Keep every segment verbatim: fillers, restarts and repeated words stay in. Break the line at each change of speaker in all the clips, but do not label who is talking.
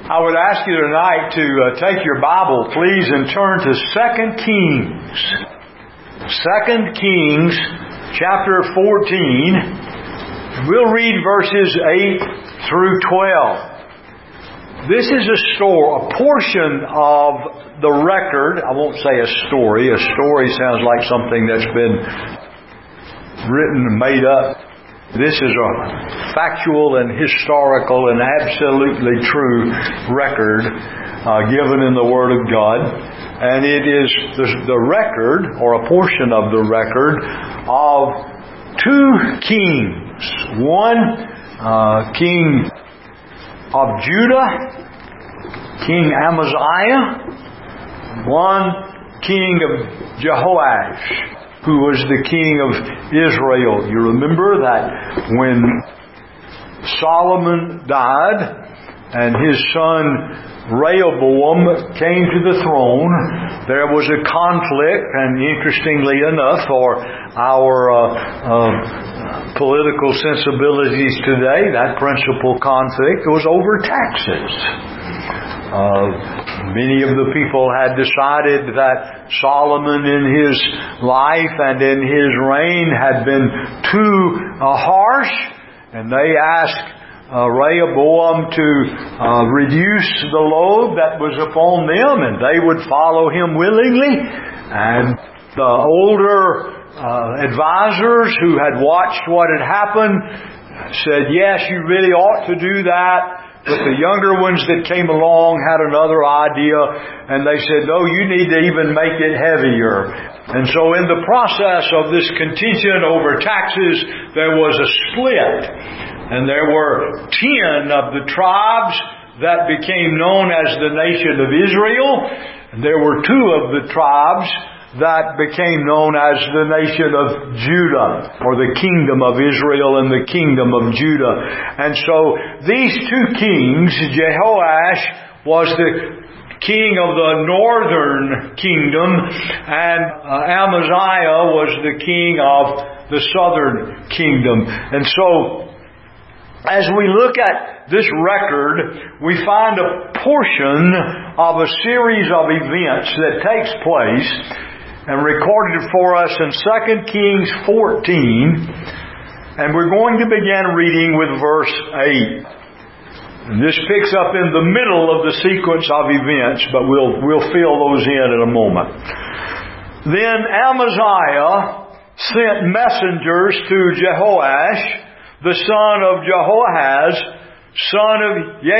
I would ask you tonight to uh, take your Bible, please, and turn to Second Kings. Second Kings, chapter fourteen. We'll read verses eight through twelve. This is a story, a portion of the record. I won't say a story. A story sounds like something that's been written and made up. This is a factual and historical and absolutely true record uh, given in the Word of God. And it is the, the record, or a portion of the record, of two kings. One, uh, King of Judah, King Amaziah. One, King of Jehoash, who was the king of Israel. You remember that when Solomon died and his son Rehoboam came to the throne, there was a conflict, and interestingly enough, for our uh, uh, political sensibilities today, that principal conflict was over taxes. Uh, Many of the people had decided that Solomon in his life and in his reign had been too uh, harsh, and they asked uh, Rehoboam to uh, reduce the load that was upon them, and they would follow him willingly. And the older uh, advisors who had watched what had happened said, yes, you really ought to do that. But the younger ones that came along had another idea, and they said, no, you need to even make it heavier. And so in the process of this contention over taxes, there was a split. And there were ten of the tribes that became known as the nation of Israel. And there were two of the tribes that became known as the nation of Judah, or the kingdom of Israel and the kingdom of Judah. And so these two kings, Jehoash was the king of the northern kingdom, and uh, Amaziah was the king of the southern kingdom. And so as we look at this record, we find a portion of a series of events that takes place and recorded for us in Second Kings fourteen. And we're going to begin reading with verse eight. And this picks up in the middle of the sequence of events, but we'll, we'll fill those in in a moment. Then Amaziah sent messengers to Jehoash, the son of Jehoahaz, son of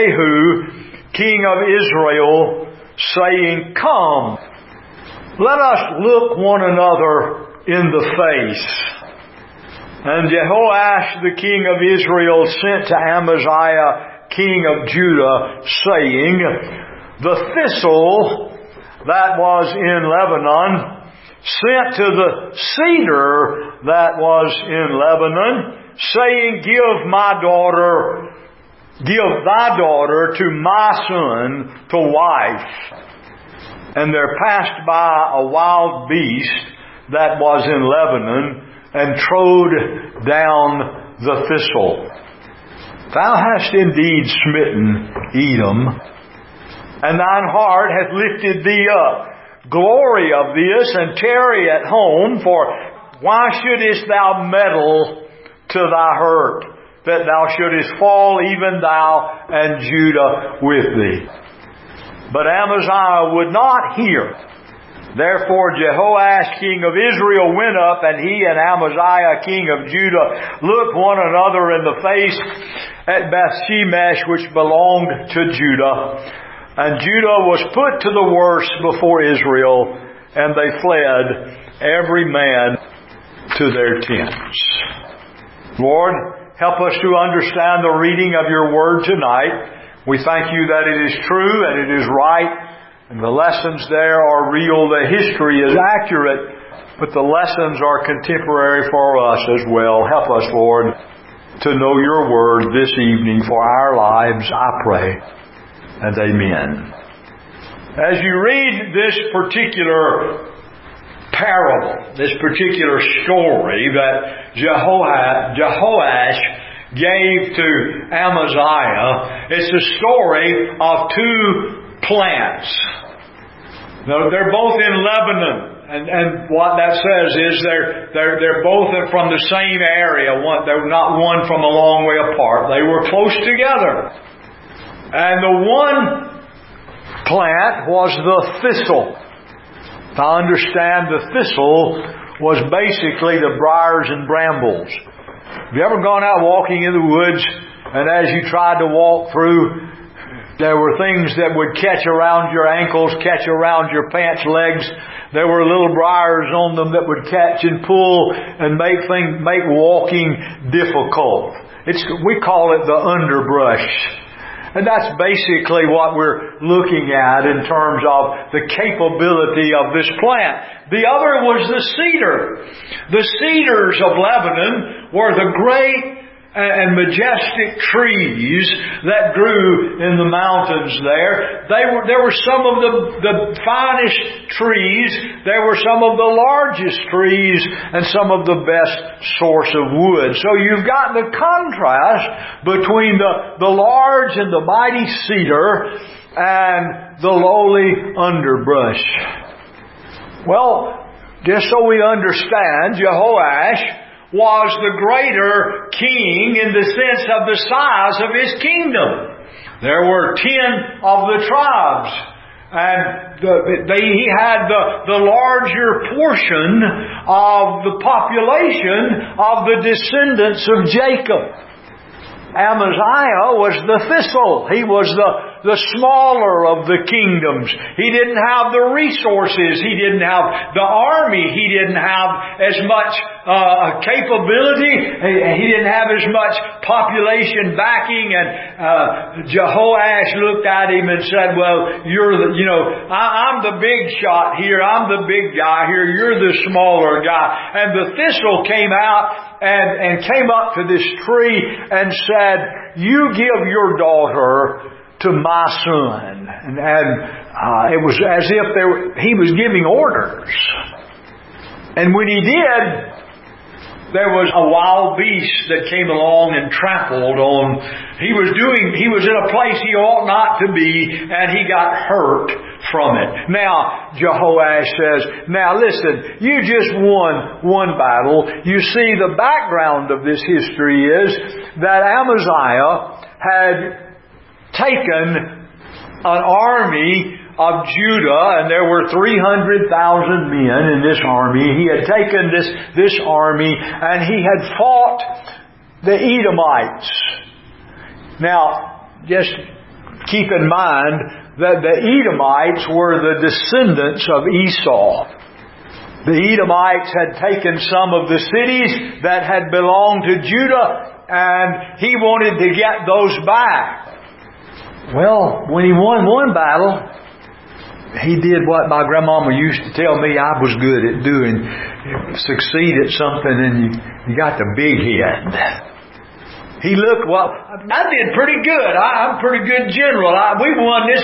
Jehu, king of Israel, saying, Come, let us look one another in the face. And Jehoash, the king of Israel, sent to Amaziah, king of Judah, saying, The thistle that was in Lebanon sent to the cedar that was in Lebanon, saying, Give my daughter, give thy daughter to my son to wife. And there passed by a wild beast that was in Lebanon, and trode down the thistle. Thou hast indeed smitten Edom, and thine heart hath lifted thee up. Glory of this, and tarry at home, for why shouldest thou meddle to thy hurt, that thou shouldest fall, even thou and Judah with thee? But Amaziah would not hear. Therefore Jehoash, king of Israel, went up, and he and Amaziah, king of Judah, looked one another in the face at Bethshemesh, which belonged to Judah. And Judah was put to the worse before Israel, and they fled, every man to their tents. Lord, help us to understand the reading of your word tonight. We thank you that it is true and it is right, and the lessons there are real. The history is accurate, but the lessons are contemporary for us as well. Help us, Lord, to know your word this evening for our lives, I pray. And amen. As you read this particular parable, this particular story that Jehoash gave to Amaziah. It's a story of two plants. They're both in Lebanon. And, and what that says is they're, they're, they're both from the same area. One, they're not one from a long way apart. They were close together. And the one plant was the thistle. I understand the thistle was basically the briars and brambles. Have you ever gone out walking in the woods, and as you tried to walk through, there were things that would catch around your ankles, catch around your pants legs. There were little briars on them that would catch and pull and make things, make walking difficult. It's, we call it the underbrush. And that's basically what we're looking at in terms of the capability of this plant. The other was the cedar. The cedars of Lebanon were the great and majestic trees that grew in the mountains there. They were, there were some of the, the finest trees. There were some of the largest trees and some of the best source of wood. So you've got the contrast between the, the large and the mighty cedar and the lowly underbrush. Well, just so we understand, Jehoash was the greater king in the sense of the size of his kingdom. There were ten of the tribes, and the, they, he had the, the larger portion of the population of the descendants of Jacob. Amaziah was the thistle. He was the, the smaller of the kingdoms. He didn't have the resources. He didn't have the army. He didn't have as much uh, capability. He didn't have as much population backing. And uh, Jehoash looked at him and said, well, you're the, you know, I, I'm the big shot here. I'm the big guy here. You're the smaller guy. And the thistle came out and, and came up to this tree and said, you give your daughter to my son. And, and uh, it was as if there, he was giving orders. And when he did, there was a wild beast that came along and trampled on. He was doing, he was in a place he ought not to be, and he got hurt from it. Now, Jehoash says, now listen, you just won one battle. You see, the background of this history is that Amaziah had taken an army of Judah, and there were three hundred thousand men in this army. He had taken this, this army, and he had fought the Edomites. Now, just keep in mind that the Edomites were the descendants of Esau. The Edomites had taken some of the cities that had belonged to Judah, and he wanted to get those back. Well, when he won one battle, he did what my grandmama used to tell me I was good at doing. Succeed at something and you, you got the big head. He looked, well, I did pretty good. I, I'm a pretty good general. I, we won this.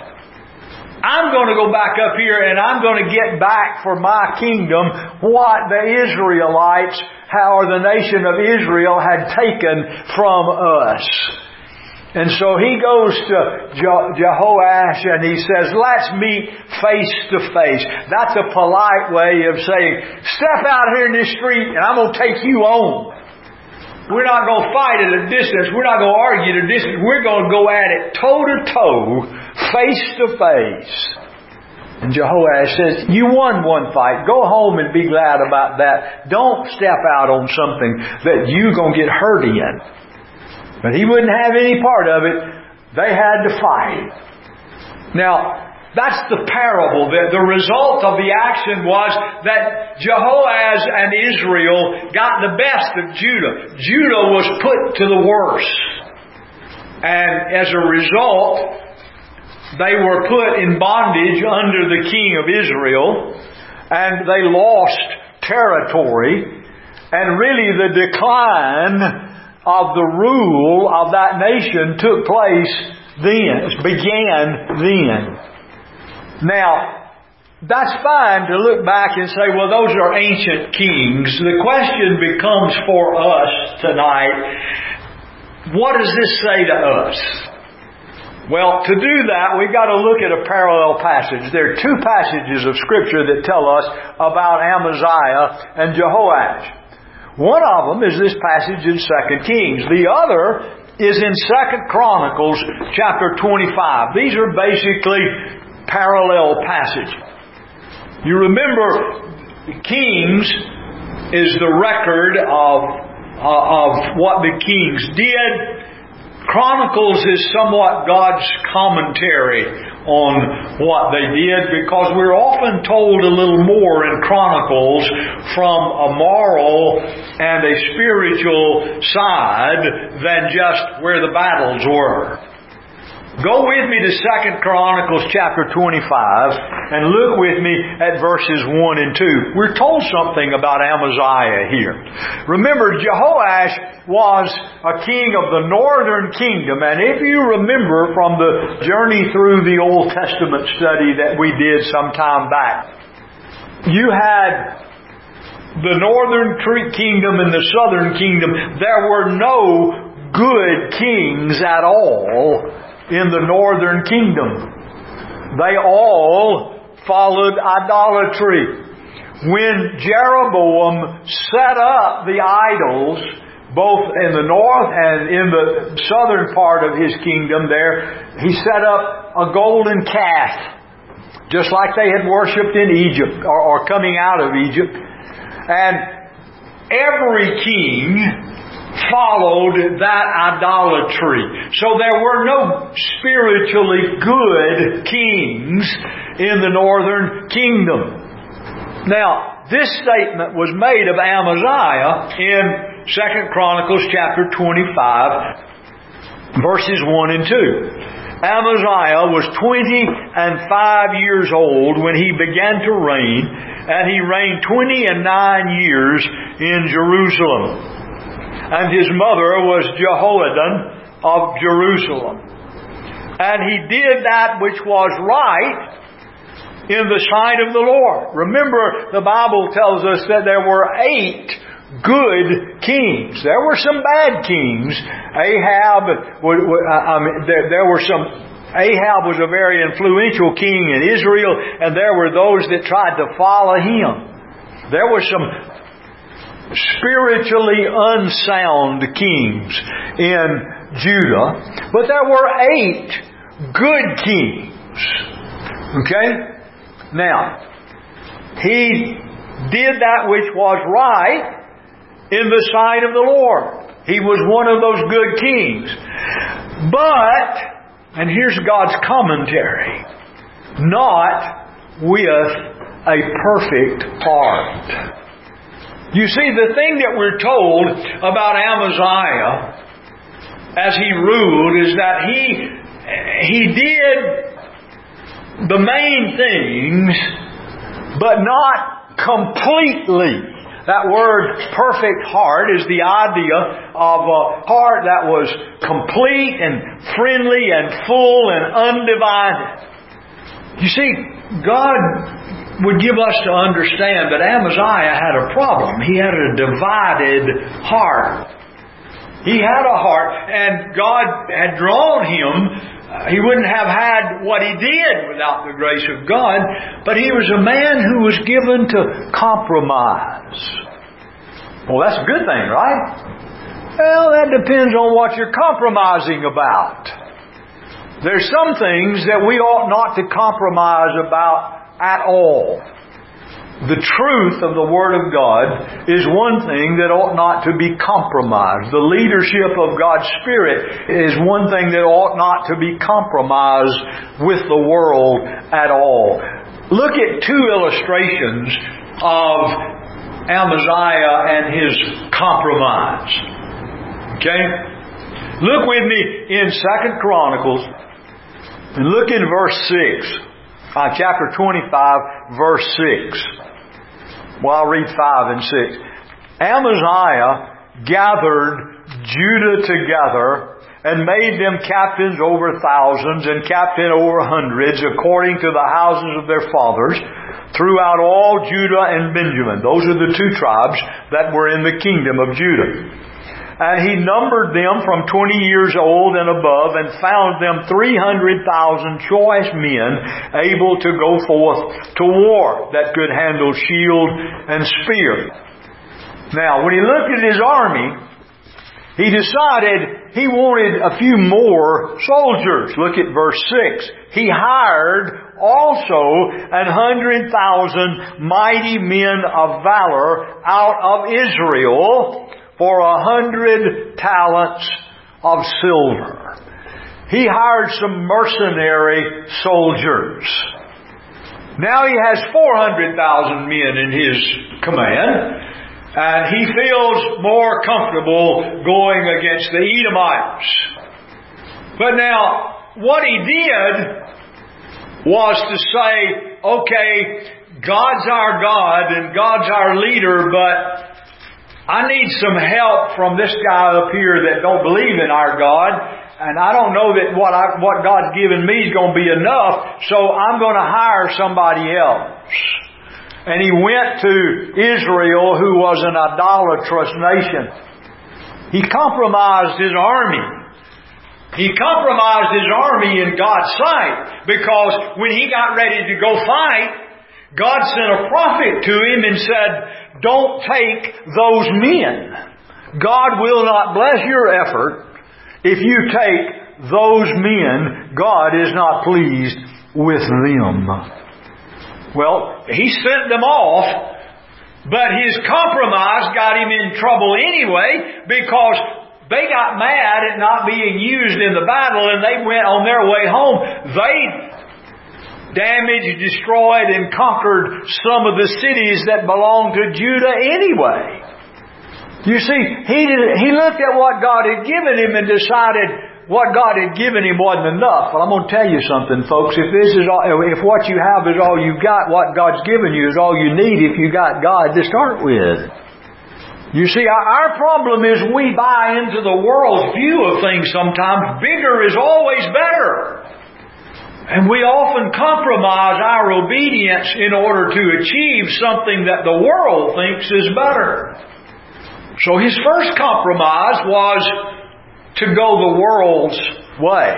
I'm going to go back up here and I'm going to get back for my kingdom what the Israelites, or the nation of Israel had taken from us. And so he goes to Je- Jehoash and he says, let's meet face to face. That's a polite way of saying, step out here in this street and I'm going to take you on. We're not going to fight at a distance. We're not going to argue at a distance. We're going to go at it toe to toe, face to face. And Jehoash says, you won one fight. Go home and be glad about that. Don't step out on something that you're going to get hurt in. But he wouldn't have any part of it. They had to fight. Now, that's the parable. The, the result of the action was that Jehoash and Israel got the best of Judah. Judah was put to the worst. And as a result, they were put in bondage under the king of Israel. And they lost territory. And really the decline of the rule of that nation took place then, began then. Now, that's fine to look back and say, well, those are ancient kings. The question becomes for us tonight, what does this say to us? Well, to do that, we've got to look at a parallel passage. There are two passages of Scripture that tell us about Amaziah and Jehoash. One of them is this passage in Second Kings. The other is in Second Chronicles chapter twenty-five. These are basically parallel passages. You remember, Kings is the record of, uh, of what the kings did. Chronicles is somewhat God's commentary on what they did, because we're often told a little more in Chronicles from a moral and a spiritual side than just where the battles were. Go with me to Second Chronicles chapter twenty-five and look with me at verses one and two. We're told something about Amaziah here. Remember, Jehoash was a king of the northern kingdom, and if you remember from the journey through the Old Testament study that we did some time back, you had the northern kingdom and the southern kingdom. There were no good kings at all in the northern kingdom. They all followed idolatry. When Jeroboam set up the idols, both in the north and in the southern part of his kingdom there, he set up a golden calf, just like they had worshipped in Egypt, or, or coming out of Egypt. And every king followed that idolatry. So there were no spiritually good kings in the northern kingdom. Now, this statement was made of Amaziah in Second Chronicles chapter twenty-five, verses one and two. Amaziah was twenty and five years old when he began to reign, and he reigned twenty and nine years in Jerusalem. And his mother was Jehoaddan of Jerusalem. And he did that which was right in the sight of the Lord. Remember, the Bible tells us that there were eight good kings. There were some bad kings. Ahab, I mean, there, there were some. Ahab was a very influential king in Israel, and there were those that tried to follow him. There were some spiritually unsound kings in Judah, but there were eight good kings. Okay? Now, he did that which was right in the sight of the Lord. He was one of those good kings. But, and here's God's commentary, not with a perfect heart. You see, the thing that we're told about Amaziah as he ruled is that he he did the main things, but not completely. That word perfect heart is the idea of a heart that was complete and friendly and full and undivided. You see, God would give us to understand that Amaziah had a problem. He had a divided heart. He had a heart, and God had drawn him. He wouldn't have had what he did without the grace of God, but he was a man who was given to compromise. Well, that's a good thing, right? Well, that depends on what you're compromising about. There's some things that we ought not to compromise about at all. The truth of the Word of God is one thing that ought not to be compromised. The leadership of God's Spirit is one thing that ought not to be compromised with the world at all. Look at two illustrations of Amaziah and his compromise. Okay? Look with me in Second Chronicles and look in verse six. Uh, chapter twenty-five, verse six. Well, I'll read five and six. Amaziah gathered Judah together and made them captains over thousands and captain over hundreds, according to the houses of their fathers, throughout all Judah and Benjamin. Those are the two tribes that were in the kingdom of Judah. And he numbered them from twenty years old and above, and found them three hundred thousand choice men able to go forth to war, that could handle shield and spear. Now, when he looked at his army, he decided he wanted a few more soldiers. Look at verse six. He hired also an hundred thousand mighty men of valor out of Israel for a hundred talents of silver. He hired some mercenary soldiers. Now he has four hundred thousand men in his command. And he feels more comfortable going against the Edomites. But now, what he did was to say, okay, God's our God and God's our leader, but I need some help from this guy up here that don't believe in our God. And I don't know that what I, what God's given me is going to be enough, so I'm going to hire somebody else. And he went to Israel, who was an idolatrous nation. He compromised his army. He compromised his army in God's sight, because when he got ready to go fight, God sent a prophet to him and said, don't take those men. God will not bless your effort if you take those men. God is not pleased with them. Well, he sent them off, but his compromise got him in trouble anyway, because they got mad at not being used in the battle, and they went on their way home. They damaged, destroyed, and conquered some of the cities that belonged to Judah anyway. You see, he did, he looked at what God had given him and decided what God had given him wasn't enough. Well, I'm going to tell you something, folks. If this is all, if what you have is all you've got, what God's given you is all you need if you got God to start with. You see, our problem is we buy into the world's view of things sometimes. Bigger is always better. And we often compromise our obedience in order to achieve something that the world thinks is better. So his first compromise was to go the world's way.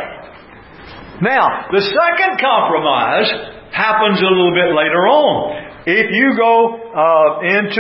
Now, the second compromise happens a little bit later on. If you go uh,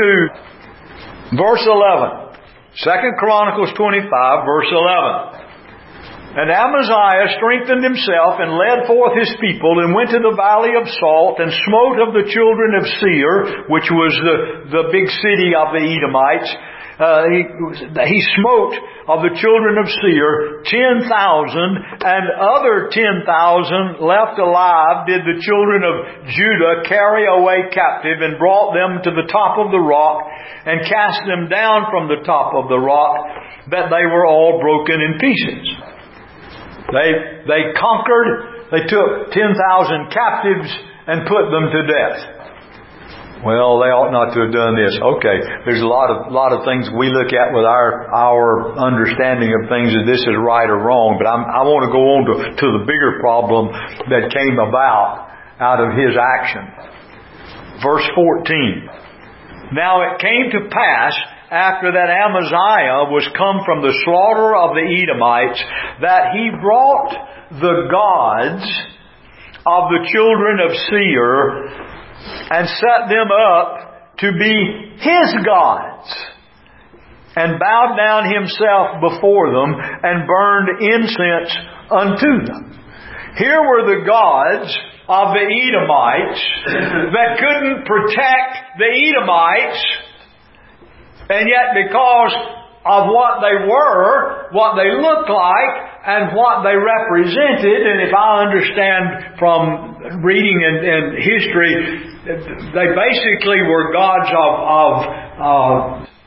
into verse eleven, Second Chronicles twenty-five, verse eleven. And Amaziah strengthened himself and led forth his people and went to the valley of Salt and smote of the children of Seir, which was the, the big city of the Edomites. Uh, he, he smote of the children of Seir ten thousand, and other ten thousand left alive did the children of Judah carry away captive, and brought them to the top of the rock and cast them down from the top of the rock, that they were all broken in pieces. They, they conquered, they took ten thousand captives and put them to death. Well, they ought not to have done this. Okay, there's a lot of lot of things we look at with our our understanding of things that this is right or wrong. But I'm, I want to go on to, to the bigger problem that came about out of his action. Verse fourteen. Now it came to pass, after that Amaziah was come from the slaughter of the Edomites, that he brought the gods of the children of Seir and set them up to be his gods, and bowed down himself before them, and burned incense unto them. Here were the gods of the Edomites that couldn't protect the Edomites, and yet because of what they were, what they looked like, and what they represented, and if I understand from reading in, in history, they basically were gods of, of uh,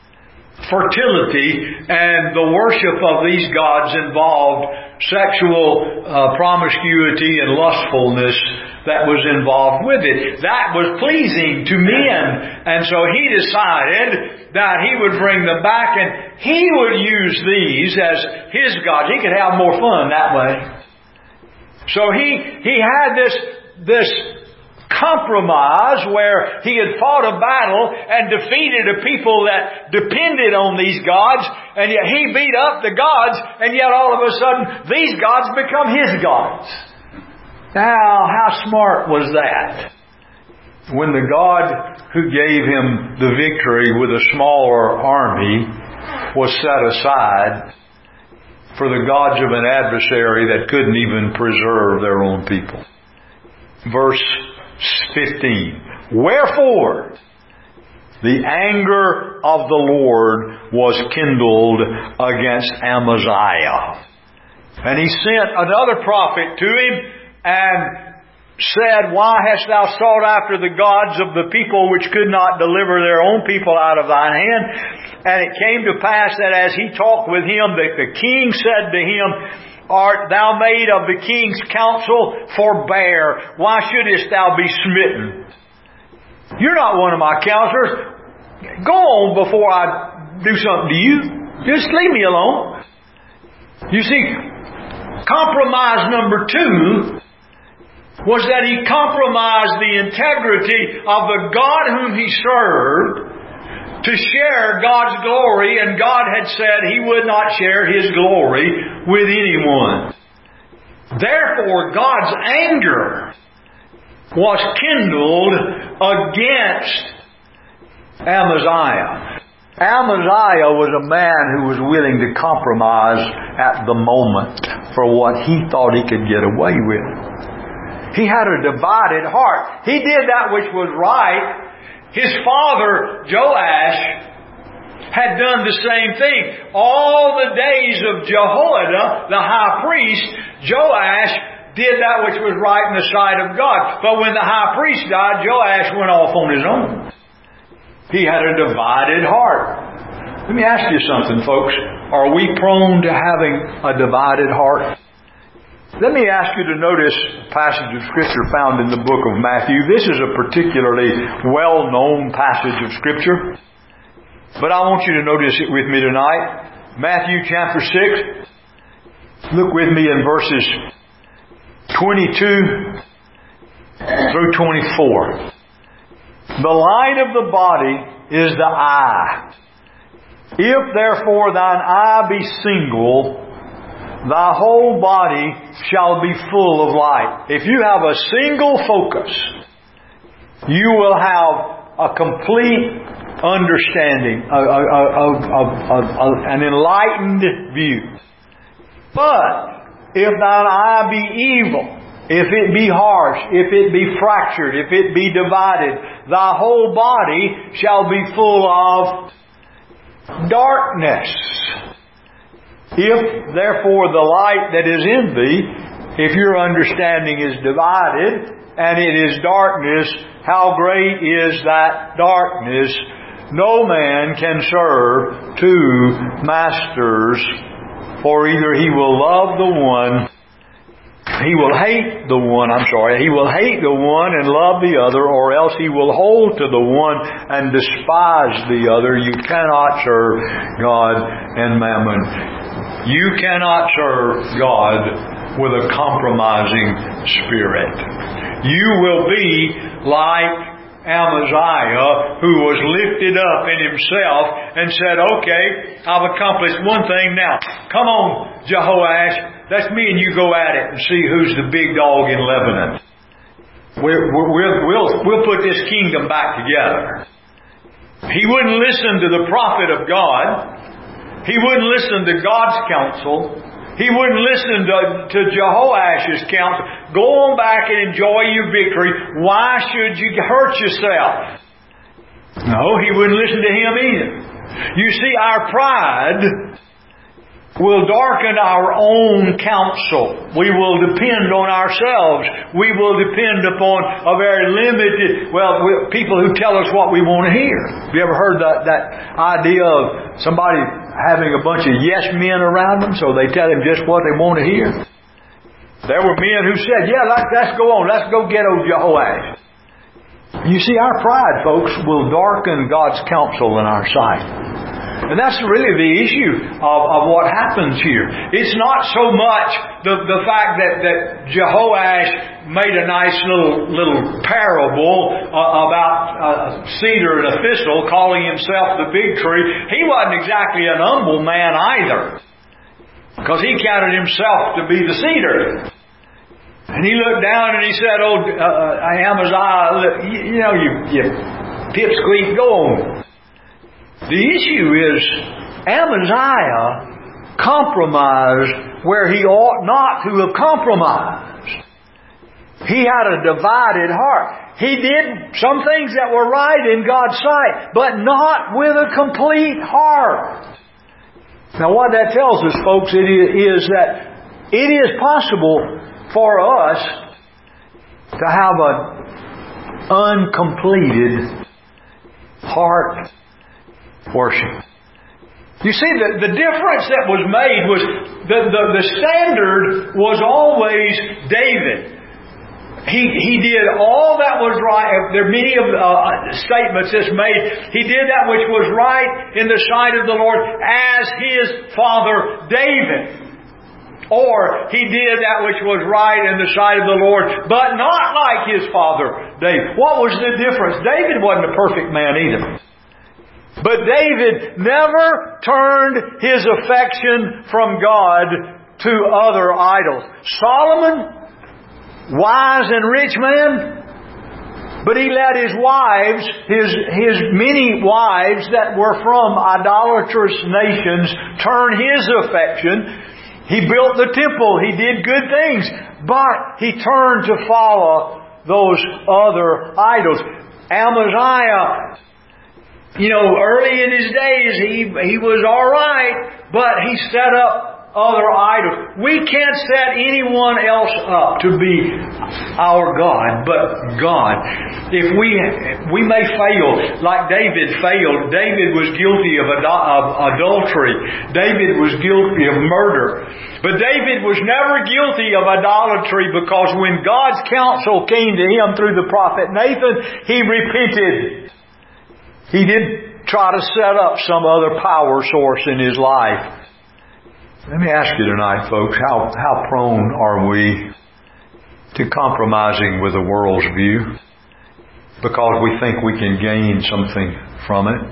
fertility, and the worship of these gods involved sexual uh, promiscuity and lustfulness that was involved with it. That was pleasing to men, and so he decided that he would bring them back, and he would use these as his gods. He could have more fun that way. So he he had this this compromise where he had fought a battle and defeated a people that depended on these gods, and yet he beat up the gods, and yet all of a sudden these gods become his gods. Now, how smart was that? When the God who gave him the victory with a smaller army was set aside for the gods of an adversary that couldn't even preserve their own people. Verse fifteen. Wherefore the anger of the Lord was kindled against Amaziah. And he sent another prophet to him and said, Why hast thou sought after the gods of the people which could not deliver their own people out of thine hand? And it came to pass that as he talked with him, that the king said to him, Art thou made of the king's counsel? Forbear. Why shouldest thou be smitten? You're not one of my counselors. Go on before I do something to you. Just leave me alone. You see, compromise number two was that he compromised the integrity of the God whom he served to share God's glory, and God had said He would not share His glory with anyone. Therefore, God's anger was kindled against Amaziah. Amaziah was a man who was willing to compromise at the moment for what he thought he could get away with. He had a divided heart. He did that which was right. His father, Joash, had done the same thing. All the days of Jehoiada, the high priest, Joash did that which was right in the sight of God. But when the high priest died, Joash went off on his own. He had a divided heart. Let me ask you something, folks. Are we prone to having a divided heart? Let me ask you to notice a passage of Scripture found in the book of Matthew. This is a particularly well-known passage of Scripture, but I want you to notice it with me tonight. Matthew chapter six. Look with me in verses twenty-two through twenty-four. The light of the body is the eye. If therefore thine eye be single, thy whole body shall be full of light. If you have a single focus, you will have a complete understanding, a, a, a, a, a, a, an enlightened view. But if thine eye be evil, if it be harsh, if it be fractured, if it be divided, thy whole body shall be full of darkness. If, therefore, the light that is in thee, if your understanding is divided, and it is darkness, how great is that darkness? No man can serve two masters, for either he will love the one, he will hate the one, I'm sorry, he will hate the one and love the other, or else he will hold to the one and despise the other. You cannot serve God and mammon. You cannot serve God with a compromising spirit. You will be like Amaziah, who was lifted up in himself and said, okay, I've accomplished one thing now. Come on, Jehoash. Let's me and you go at it and see who's the big dog in Lebanon. We're, we'll, we'll, we'll put this kingdom back together. He wouldn't listen to the prophet of God. He wouldn't listen to God's counsel. He wouldn't listen to, to Jehoash's counsel. Go on back and enjoy your victory. Why should you hurt yourself? No, he wouldn't listen to him either. You see, our pride will darken our own counsel. We will depend on ourselves. We will depend upon a very limited, well, people who tell us what we want to hear. Have you ever heard that, that idea of somebody having a bunch of yes men around them, so they tell him just what they want to hear? There were men who said, yeah, let's, let's go on. Let's go get old Jehoash. You see, our pride, folks, will darken God's counsel in our sight. And that's really the issue of, of what happens here. It's not so much the, the fact that, that Jehoash made a nice little little parable uh, about a cedar and a thistle, calling himself the big tree. He wasn't exactly an humble man either, because he counted himself to be the cedar. And he looked down and he said, "Oh, uh, Amaziah, you, you know, you, you pipsqueak, go on." The issue is Amaziah compromised where he ought not to have compromised. He had a divided heart. He did some things that were right in God's sight, but not with a complete heart. Now what that tells us, folks, it is that it is possible for us to have an uncompleted heart worship. You see, the, the difference that was made was the, the, the standard was always David. He he did all that was right. There are many of uh, statements that's made. He did that which was right in the sight of the Lord as his father David. Or he did that which was right in the sight of the Lord, but not like his father David. What was the difference? David wasn't a perfect man either. But David never turned his affection from God to other idols. Solomon, wise and rich man, but he let his wives, his, his many wives that were from idolatrous nations, turn his affection. He built the temple. He did good things. But he turned to follow those other idols. Amaziah, you know, early in his days, he, he was alright, but he set up other idols. We can't set anyone else up to be our God but God. If we we may fail, like David failed. David was guilty of, ado- of adultery. David was guilty of murder. But David was never guilty of idolatry, because when God's counsel came to him through the prophet Nathan, he repented. He didn't try to set up some other power source in his life. Let me ask you tonight, folks, how, how prone are we to compromising with the world's view because we think we can gain something from it?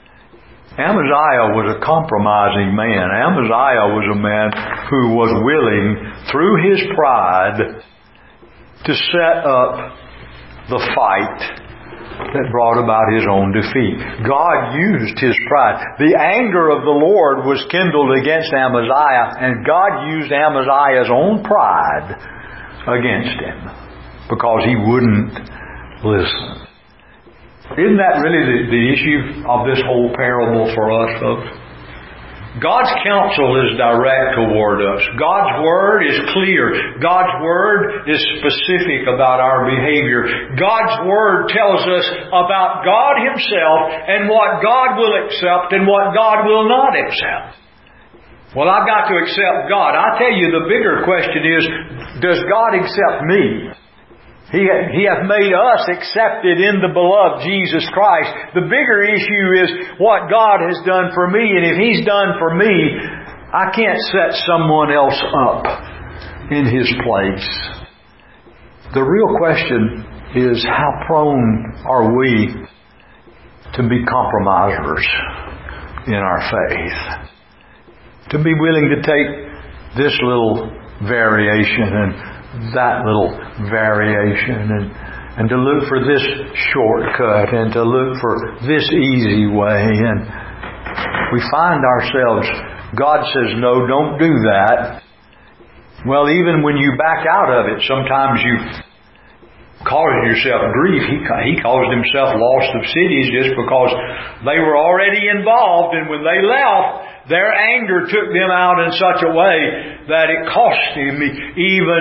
Amaziah was a compromising man. Amaziah was a man who was willing, through his pride, to set up the fight that brought about his own defeat. God used his pride. The anger of the Lord was kindled against Amaziah, and God used Amaziah's own pride against him because he wouldn't listen. Isn't that really the, the issue of this whole parable for us, folks? God's counsel is direct toward us. God's Word is clear. God's Word is specific about our behavior. God's Word tells us about God Himself and what God will accept and what God will not accept. Well, I've got to accept God. I tell you, the bigger question is, does God accept me? He, he hath made us accepted in the beloved Jesus Christ. The bigger issue is what God has done for me. And if He's done for me, I can't set someone else up in His place. The real question is, how prone are we to be compromisers in our faith? To be willing to take this little variation and that little variation, and, and to look for this shortcut, and to look for this easy way. And we find ourselves, God says, no, don't do that. Well, even when you back out of it, sometimes you cause yourself grief. He, he caused himself loss of cities just because they were already involved, and when they left, their anger took them out in such a way that it cost him even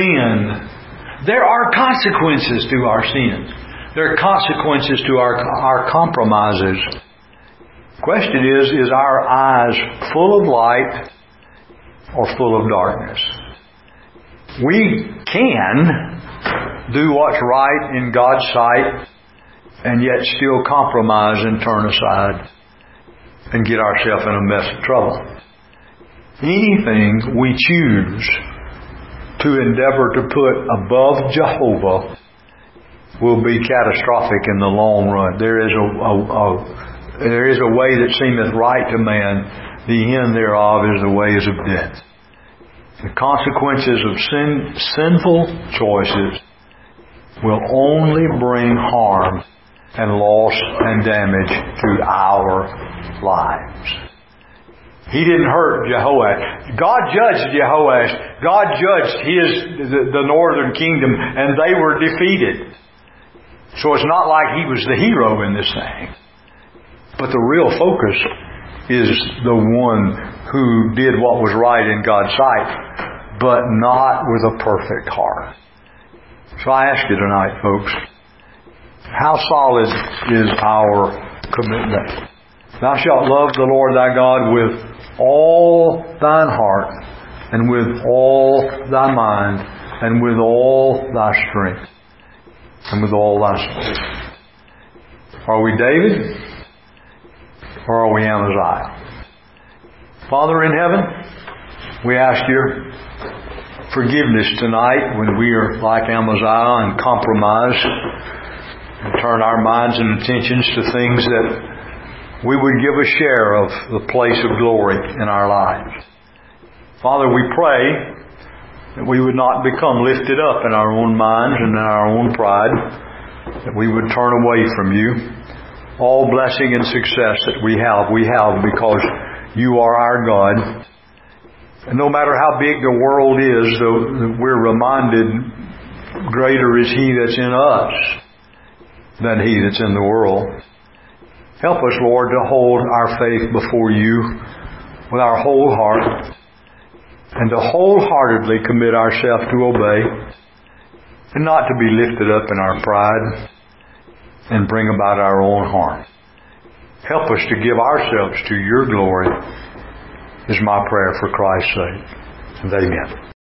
then. There are consequences to our sins. There are consequences to our, our compromises. The question is, is our eyes full of light or full of darkness? We can do what's right in God's sight and yet still compromise and turn aside. and get ourselves in a mess of trouble. Anything we choose to endeavor to put above Jehovah will be catastrophic in the long run. There is a, a, a there is a way that seemeth right to man, the end thereof is the ways of death. The consequences of sin, sinful choices will only bring harm and loss and damage to our lives. He didn't hurt Jehoash. God judged Jehoash. God judged his the, the northern kingdom, and they were defeated. So it's not like he was the hero in this thing. But the real focus is the one who did what was right in God's sight, but not with a perfect heart. So I ask you tonight, folks, how solid is our commitment? Thou shalt love the Lord thy God with all thine heart, and with all thy mind, and with all thy strength, and with all thy soul. Are we David? Or are we Amaziah? Father in heaven, we ask your forgiveness tonight when we are like Amaziah and compromise and turn our minds and attentions to things that we would give a share of the place of glory in our lives. Father, we pray that we would not become lifted up in our own minds and in our own pride, that we would turn away from you. All blessing and success that we have, we have because you are our God. And no matter how big the world is, though, we're reminded greater is He that's in us than he that's in the world. Help us, Lord, to hold our faith before you with our whole heart and to wholeheartedly commit ourselves to obey and not to be lifted up in our pride and bring about our own harm. Help us to give ourselves to your glory is my prayer for Christ's sake. And amen.